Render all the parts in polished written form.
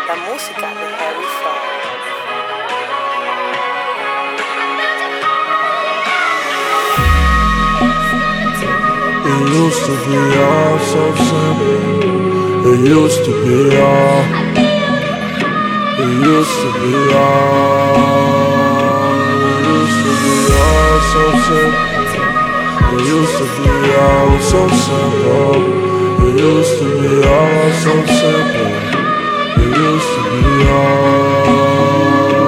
la música de Harry Fraud. It used to be all so simple. It used to be all. It used to be all. It used to be all so simple. It used to be all so simple. It used to be all so simple. It used to be all.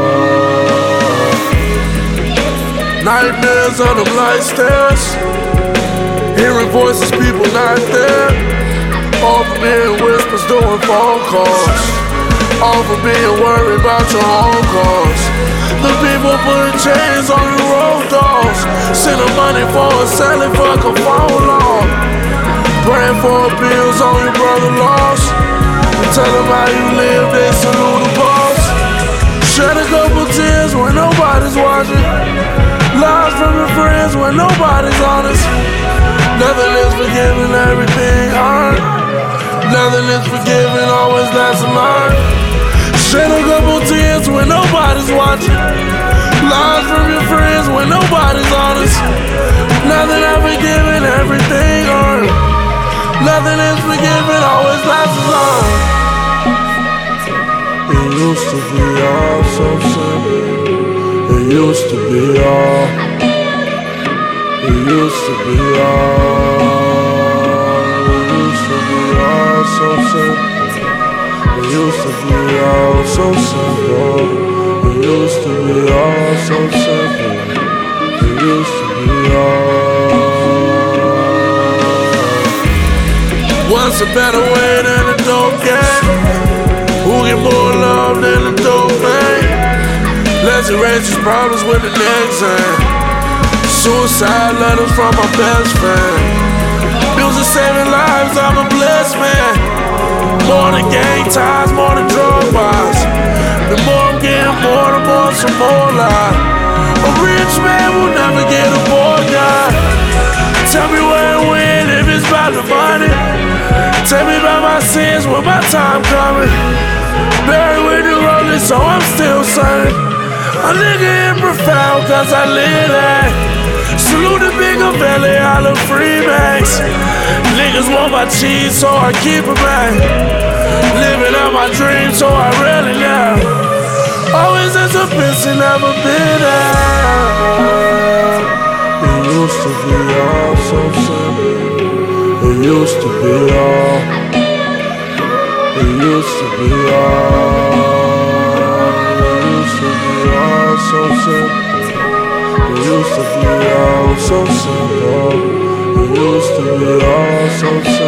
Nightmares on them light stairs. Hearing voices, people not there. All from hearing whispers, doing phone calls. All from being worried about your own cause. The people putting chains on your road dogs. Sending money for a selling fucking phone log. Praying for bills on your brother lost. Tell them how you live, they salute the boss. Shed a couple tears when nobody's watching. Lies from your friends when nobody's honest. Nothing is forgiven, everything hard. Nothing is forgiven, always lasts a lot. Shed a couple tears when nobody's watching. Lies from your friends when nobody's honest. Nothing is forgiven, everything hard. Nothing is forgiven, always lasts a lot. It used to be all so simple. It used to be all. It used to be all. It used to be all so simple. It used to be all so simple. It used to be all so simple. It used to be all. What's a better way than a dope game? Who get more love than a dope man? Let's erase these problems with the next hand. Suicide letters from my best friend. Music saving lives, I'm a blessed man. More than gang ties, more than drug buys. The more I'm getting, more the more some more lie. A rich man will never get a poor guy. Tell me where it went if it's about the money. Tell me about my sins when my time coming. Buried with the rolling, so I'm still sunning. A nigga in profound, cause I live that. Salute the bigger belly, I look free max. Niggas want my cheese, so I keep it back. Living out my dreams, so I really know. Always as a busy, never been out. It used to be all so simple. It used to be all. It used to be all. It used to be all so simple. It used to be all so simple. It used to be all so simple.